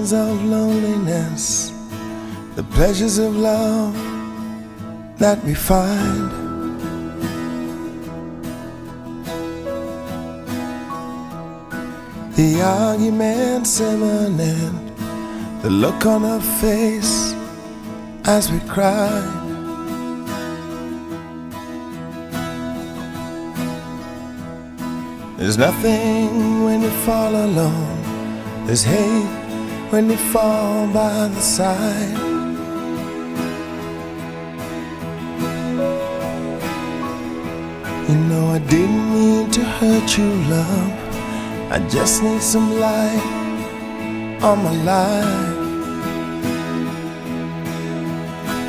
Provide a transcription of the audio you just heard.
pangs of loneliness, the pleasures of love that we find. The arguments imminent, the look on her face as we cry. There's nothing when you fall alone, there's hate when you fall by the side. You know I didn't mean to hurt you, love, I just need some light on my life.